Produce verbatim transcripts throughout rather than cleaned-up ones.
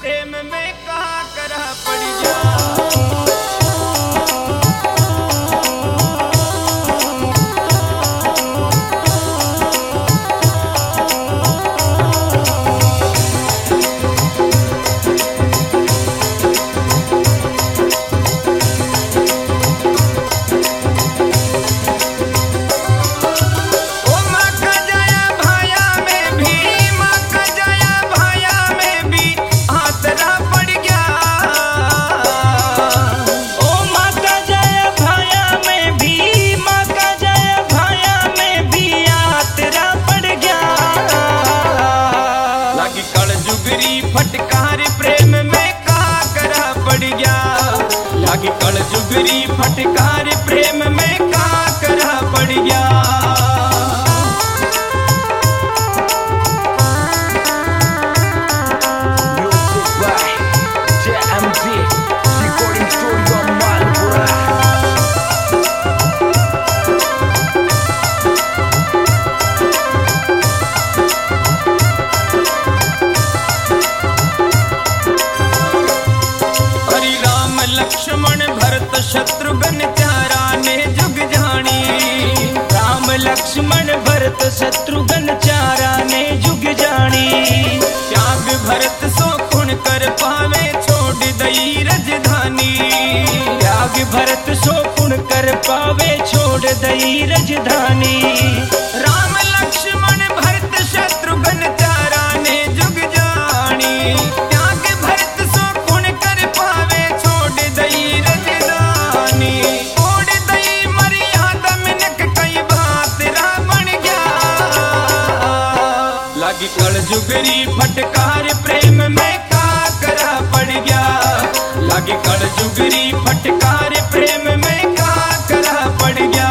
प्रेम में कहाँ करा पड़ जा। फटकार प्रेम में कहाँ करा पड़ गया। लागी कल जुगरी फटकार प्रेम में कहाँ करा पड़ गया। लक्ष्मण भरत शत्रुघ्न चारा ने जुग जानी। राम लक्ष्मण भरत शत्रुघ्न चारा ने जुग जानी। त्याग भरत सो पुण्य कर पावे छोड़ दई राजधानी। त्याग भरत सो पुण्य कर पावे छोड़ दई राजधानी। राम लक्ष्मण भरत शत्रुघ्न चारा ने जुग जानी। त्याग भरत सो पुण्य कर पावे लागी कल जुगरी फटकार प्रेम में कहाँ करा पड़ गया। लागी कल जुगरी फटकार प्रेम में कहाँ करा पड़ गया।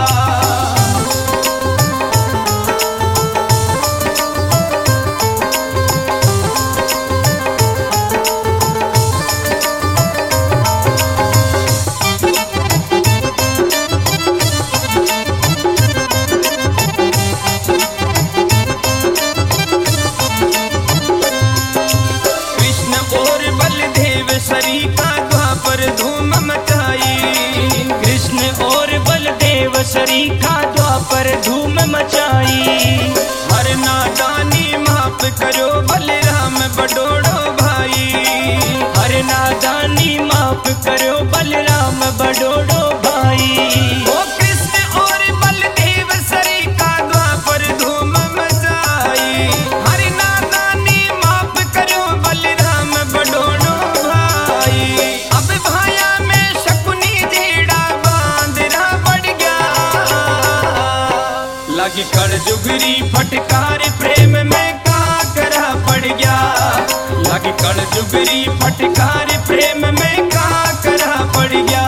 सरी का द्वापर धूम मचाई। कृष्ण और बलदेव सरी का द्वापर धूम मचाई। हर नादानी माफ करो बलराम बडोड़ो भाई। हर नादानी माफ करो बलराम बडोड़ो भाई। ओ कृष्ण और बलदेव सरी का द्वापर धूम मचाई। हर नादानी माफ करो बलराम बडोड़ो। अब भाया में शकुनी जेड़ा बांधना पड़ गया। लागी कल जुगरी फटकार प्रेम में कहाँ करा पड़ गया। लागी कल जुगरी फटकार प्रेम में कहाँ करा पड़ गया।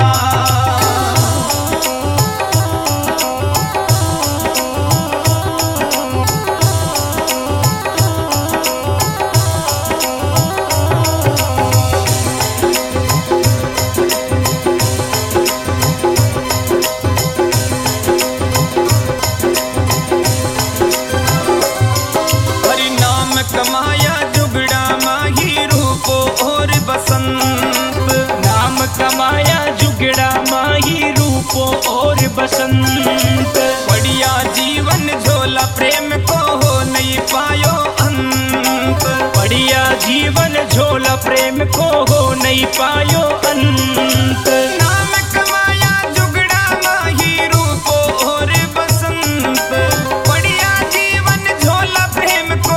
कमाया जुगड़ा माही रूपो और बसंत। नाम कमाया जुगड़ा माही रूपो और बसंत। बढ़िया जीवन झोला प्रेम को हो नहीं पायो अंत। बढ़िया जीवन झोला प्रेम को हो नहीं पायो अंत। नाम कमाया जुगड़ा माही रूपो और बसंत। बढ़िया जीवन झोला प्रेम को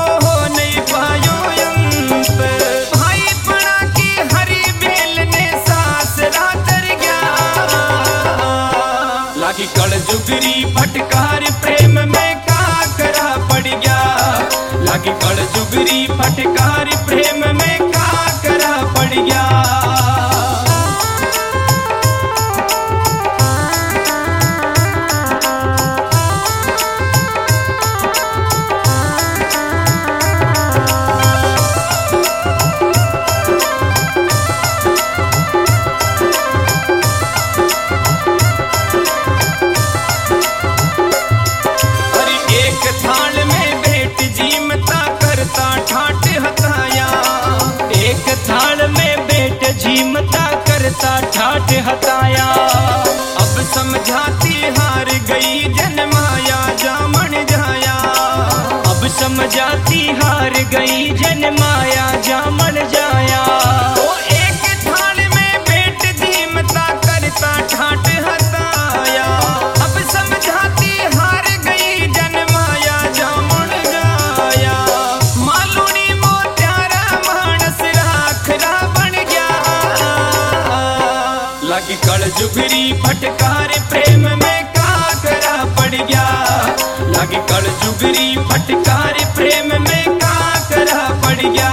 लागी कल जुगरी फटकार प्रेम में कहाँ करा पड़ गया। लागी कल जुगरी फटकार प्रेम में कहाँ करा पड़ गया। करता ठाठ हताया। अब समझाती हार गई जन माया जामन जाया। अब समझाती हार गई जन माया जामन जाया। ओ एक थाल में बैठ धीमता करता ठाठ हताया। अब समझाती हार गई जन माया जामन जाया। मालूनी मोत्यारा मानस राखरा बन गया। लगी कल जुगरी फटकार प्रेम में काकरा पड़ गया। लगी कल जुगरी फटकार प्रेम में काकरा पड़ गया।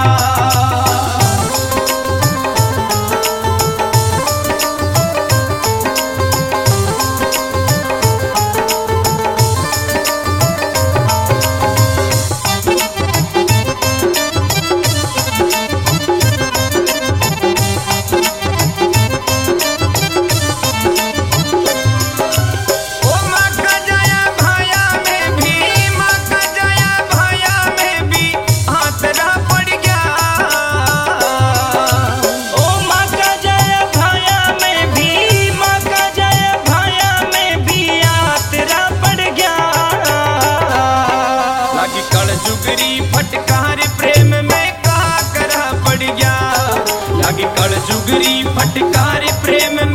जुगरी फटकार प्रेम में काकरा पड़ गया। लगी कल जुगरी फटकार प्रेम